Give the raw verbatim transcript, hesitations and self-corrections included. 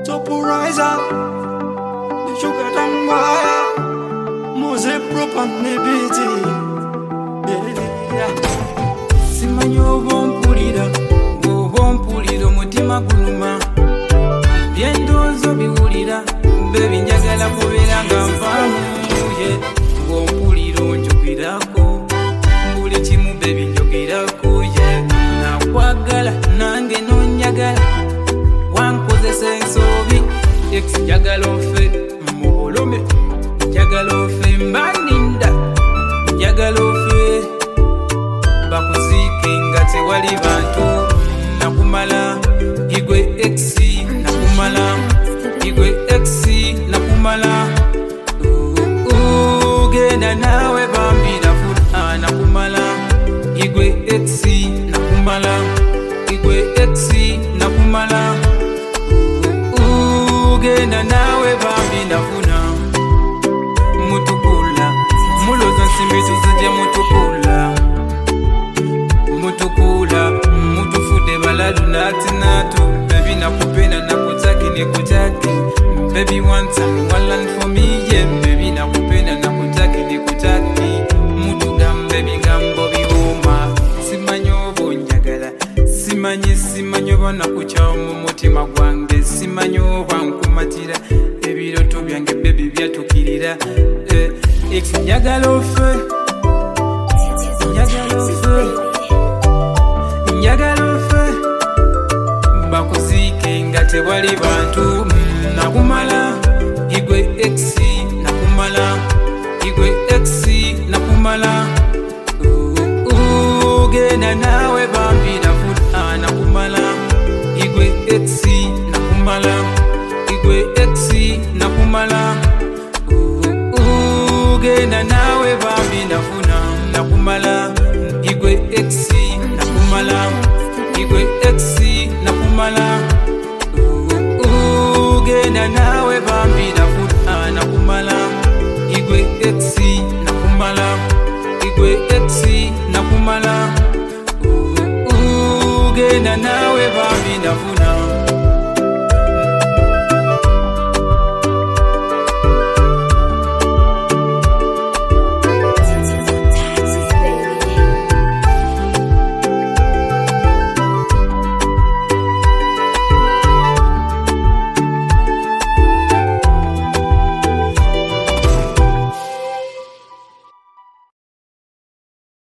Toporizer, the sugar and wire, Mose prop on the beating. Simanyo bon pulida, go bon pulido mutima guluma. Biendo zo biwulira, baby njagala kubera nga nfamu ye. Bon pulido njogirako, buli kimu baby njogirako ye. Nakwagala nange nonjagala, wankozesa ensobi. Ex njagala ofe mubolome, njagala ofe mbaninda, njagala ofe bakuzike nga tewali bantu. Nakumala igwe ex, nakumala igwe ex, nakumala ugenda nawe bambi nafuna. Nakumala igwe ex, nakumala igwe ex, nakumala ugenda nawe bambi nafuna. Mutukula muloza nsimbitu zije mutukula, mutukula mutufude baladu nati natu. Baby nakupenda nakutaki nikutaki, baby one time one land for me yeah. Baby nakupenda nakutaki nikutaki, mutugam baby gambo biwoma. Simanyo bonjagala, simanyi simanyo banakuchawo mu mutima gwange, simanyo bankumatira ebiroto byange baby byatukirira. eh, ex njagala ofe, njagala ofe, njagala ofe bakuzike nga tewali bantu. Nakumala igwe ex, nakumala igwe ex, nakumala ugenda nawe bambi nafuna. Nakumala igwe ex, nakumala igwe ex, nakumala ugenda nawe bambi nafuna. Nakumala igwe ex, nakumala igwe ex, nakumala ugenda nawe bambi nafuna. Nakumala igwe ex, nakumala igwe ex, nakumala ugenda nawe bambi nafuna.